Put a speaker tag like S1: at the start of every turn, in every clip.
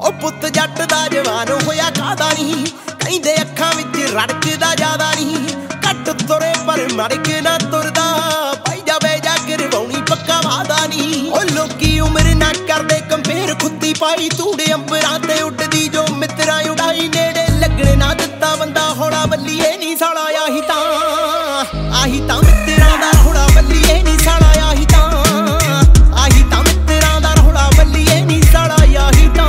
S1: ओ पुत जट दा जवान होया कादा नहीं, कहिंदे अखां विच रड़कदा ज्यादा नहीं। घट तुरे पर मड़ के ना तुरदा, पाई जावे जा गिरवाउणी पक्का वादा नहीं। ओ लोकी उम्र ना करदे कंपेयर, खुदी पाई तूड़े अंबरां ते उड्डदी जो मित्तरां उड़ाई। नेड़े लगणे ना दित्ता बंदा हौला बल्लीए नी साला, आही तां मित्तरां दा हौला बल्लीए नी साला, आही तां मित्तरां दा हौला बल्लीए नी साला, आही तां।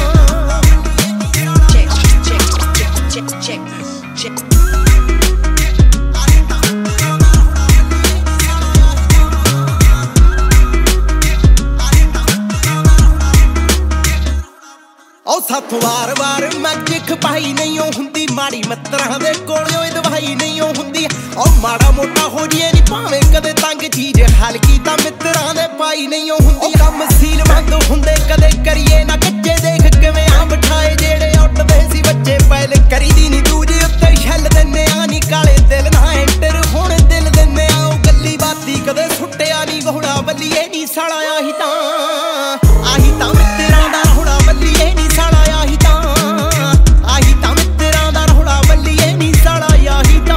S1: ओ साथों वार-वार मज खपाई नहीं हुंदी, माड़ी मित्तरां दे कोलों दवाई नहीं हुंदी। ओ माड़ा मोटा हो जिए नी भावें कदे तंग चीज, हल्की तां मित्तरां दे पाई नहीं हुंदी। ओ कम सील बंद हुंदे कदे करिए ना कच्चे, देख किवें आ बिठाए जेड़े उड्डदे सी बच्चे। पैल करी दी नी दूजे उत्ते छल दिन्ने आ नी, काले दिल ना एंटर होण दिल दिन्ने आ। ओ गल्ली बाती कदे सुट्टिया नी घोड़ा बल्लीए नी साला, आही तां मित्तरां दा हौला बल्लीए नी साला, आही तां मित्तरां दा हौला बल्लीए नी साला, आही तां।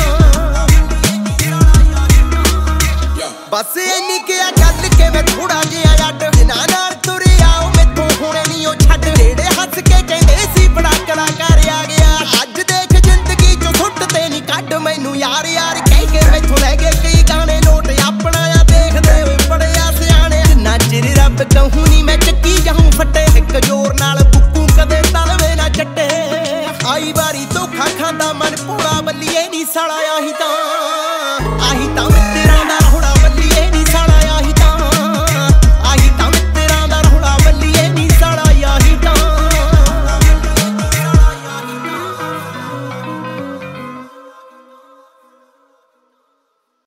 S1: बस इन्नी किया गल के मैं थोड़ा जिहा अड, जिन्हां नाल तुरे आओ मैथों हुणे नी ओ छड्ड। नेड़े हस के कहंदे सी बड़ा कलाकार आ गया, अज देख जिंदगी चों सुट ते नी कड्ड। मैनू यार यार कह के मैथों लै गए कई गाने लोट, अपना आ देखदे होए बड़े आ सियाणे। जिन्ना चिर रब कहूं नी मैं चक्की जाऊं फट्टे, इक जोर नाल बुक्कू कदे तलवे ना चट्टे। आई बारी धोखा खांदा मन भोला बल्लीए नी साला, आही तां